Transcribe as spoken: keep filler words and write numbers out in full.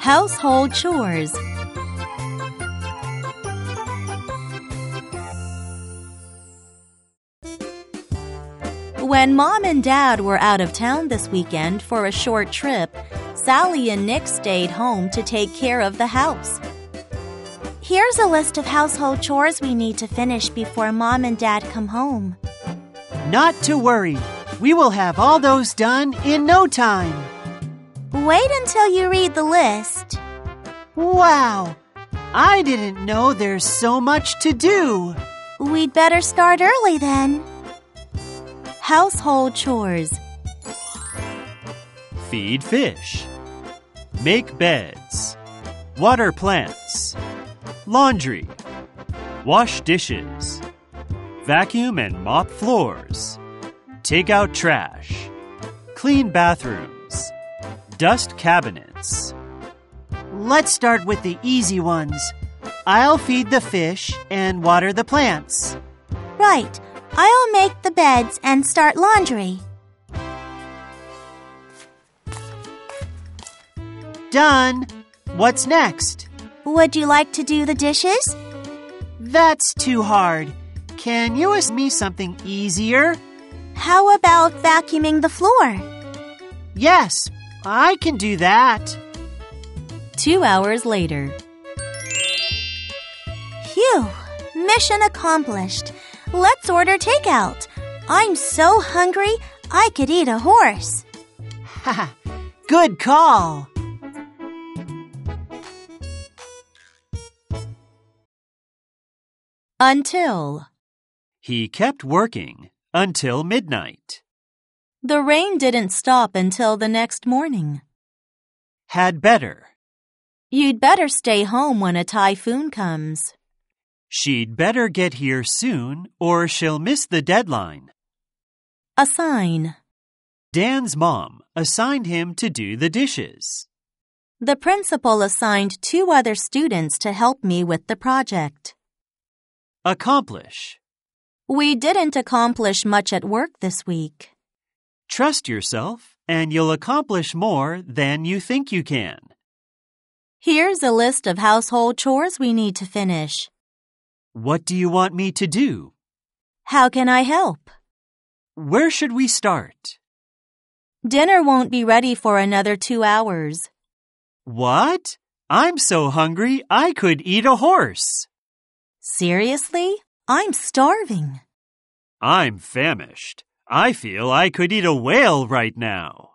Household chores. When Mom and Dad were out of town this weekend for a short trip, Sally and Nick stayed home to take care of the house. Here's a list of household chores we need to finish before Mom and Dad come home. Not to worry. We will have all those done in no time. Wait until you read the list. Wow! I didn't know there's so much to do. We'd better start early then. Household chores. Feed fish. Make beds. Water plants. Laundry. Wash dishes. Vacuum and mop floors. Take out trash. Clean bathrooms. Dust cabinets. Let's start with the easy ones. I'll feed the fish and water the plants. Right. I'll make the beds and start laundry. Done. What's next? Would you like to do the dishes? That's too hard. Can you ask me something easier? How about vacuuming the floor? Yes, I can do that. Two hours later. Phew! Mission accomplished. Let's order takeout. I'm so hungry, I could eat a horse. Ha! Good call. Until. He kept working until midnight. The rain didn't stop until the next morning. Had better. You'd better stay home when a typhoon comes. She'd better get here soon or she'll miss the deadline. Assign. Dan's mom assigned him to do the dishes. The principal assigned two other students to help me with the project. Accomplish. We didn't accomplish much at work this week. Trust yourself and you'll accomplish more than you think you can. Here's a list of household chores we need to finish. What do you want me to do? How can I help? Where should we start? Dinner won't be ready for another two hours. What? I'm so hungry I could eat a horse. Seriously? I'm starving. I'm famished. I feel I could eat a whale right now.